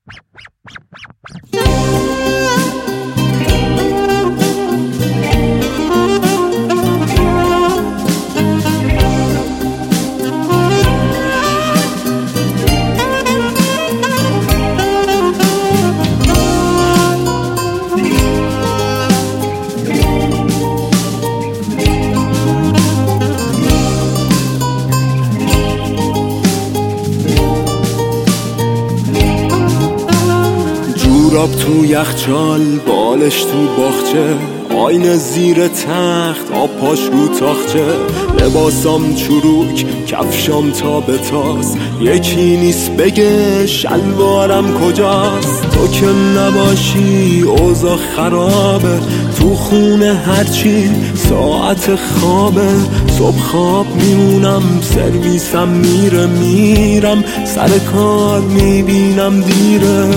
جوراب تو یخچال، بالش تو باغچه، آینه زیر تخت، آب پاش رو تاخچه، لباسام چروک، کفشام تا به تاس، یکی نیست بگه شلوارم کجاست. تو که نباشی اوضاع خرابه، تو خونه هرچی ساعت خوابه. صبح خواب میمونم، سرویسم میره، میرم سر کار میبینم دیره.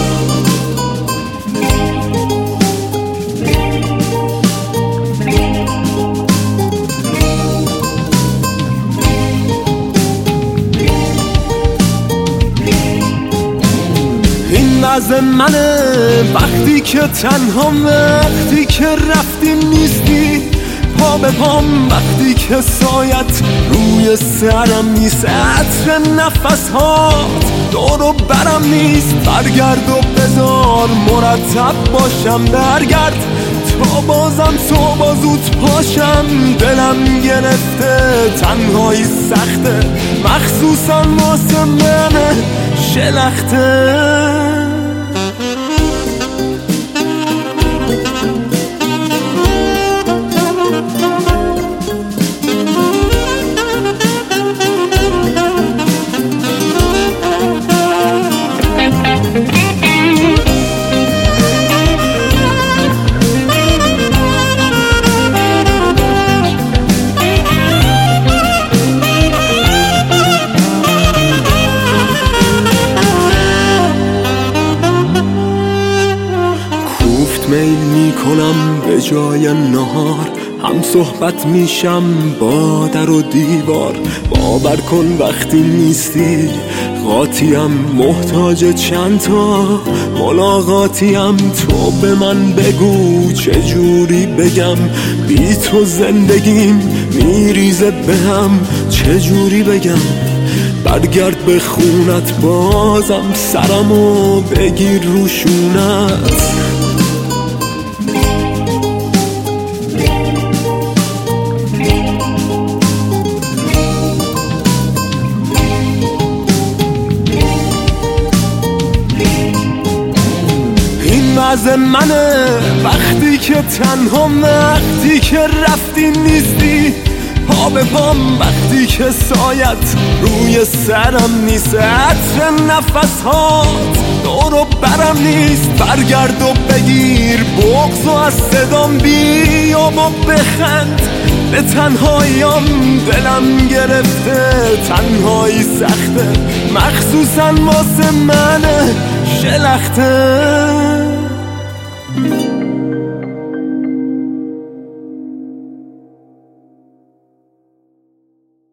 وضع منه وقتی که تنهام، وقتی که رفتی نیستی پا به پام، وقتی که سایت روی سرم نیست، عطر نفس ها دور و برم نیست. برگرد و بذار مرتب باشم، برگرد تا بازم صبح زود پاشم. دلم گرفته تنهایی سخته، مخصوصا واسه من شلخته. میل میکنم به جای نهار، هم صحبت میشم با در و دیوار. باور کن وقتی نیستی قاطیم، محتاج چند تا ملاقاتیم. تو به من بگو چجوری بگم، بی تو زندگیم میریزه بهم، چجوری بگم. برگرد به خونت بازم، سرمو بگیر روشونت. وضع منه وقتی که تنهام، وقتی که رفتی نیستی پا به پام، وقتی که سایت روی سرم نیست، عطر نفس ها دور و برم نیست. برگرد و بگیر بغض و از صدام بیا و بخند به تنهاییم. دلم گرفته تنهایی سخته، مخصوصا واسه من شلخته.